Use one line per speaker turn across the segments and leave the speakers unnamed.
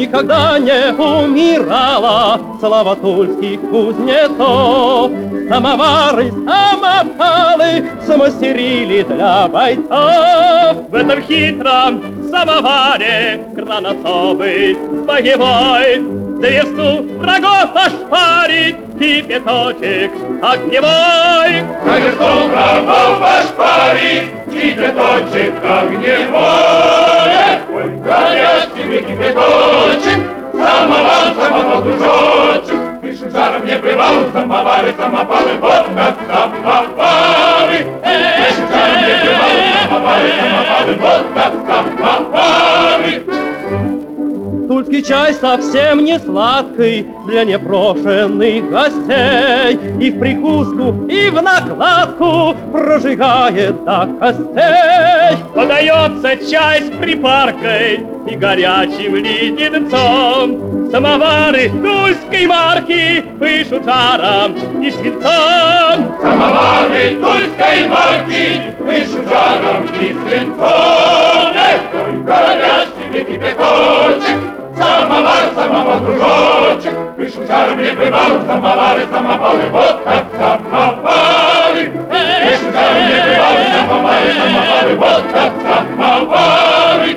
никогда не умирала слава тульских кузнецов. Самовары, самопалы смастерили для бойцов. В этом хитром самоваре кран особый боевой, дверцу врагов ошпарить кипяточек огневой.
Дверцу врагов ошпарить кипяточек огневой. Ой, горячий кипяточек, самовар, дружочек, пишет жаром не плевал, самовары, самопалы, вот как самовары. Пишет жаром не плевал, самовары, самопалы, вот как самовары.
Тульский чай совсем не сладкий для непрошенных гостей, и в прикуску, и в накладку прожигает до костей.
Подается чай с припаркой и горячим леденцом. Самовары тульской марки пышут жаром и свинцом.
Самовары тульской марки пышут жаром и свинцом. Ой, горячий кипяточек, самовар, самовар, дружочек, пышут жаром не бывал, самовары, самопалы, вот как самовары. Пышут жаром не бывал, самовары, самопалы, вот как самовары.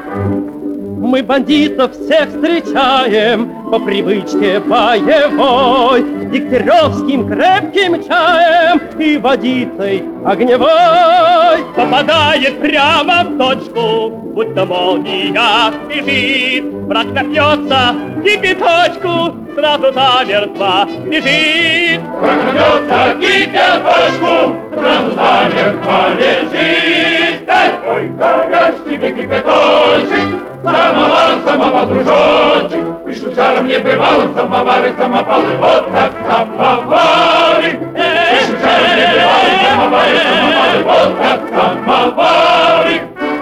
Мы бандитов всех встречаем по привычке боевой, дегтяревским крепким чаем и водицей огневой.
Попадает прямо в точку, будто молния бежит. Враг напьется кипяточку, сразу замертво лежит.
Враг напьется кипяточку, сразу замертво лежит. Ой, горячий кипяточек, самовар, самовар, дружочек, пишут жаром не бывал, самовары, самопалы, вот как самовары. Пишут жаром не бывал, самовары, самопалы, вот как самовары.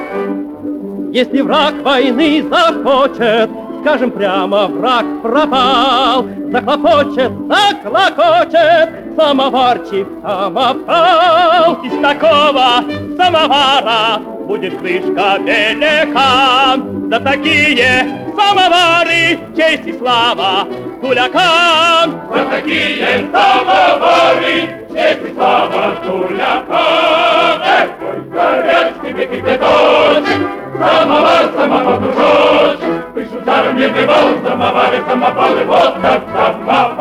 Если враг войны захочет, скажем прямо, враг пропал. Захлопочет, заклокочет, самоварчик самопал.
Из такого самовара будет крышка велика. За такие самовары честь и слава тулякам.
За такие самовары честь и слава тулякам. Ой, горячий кипяточек, самовар, самовар, дружочек, пышут жаром не бывал, самовары, самопалы, вот как самовар.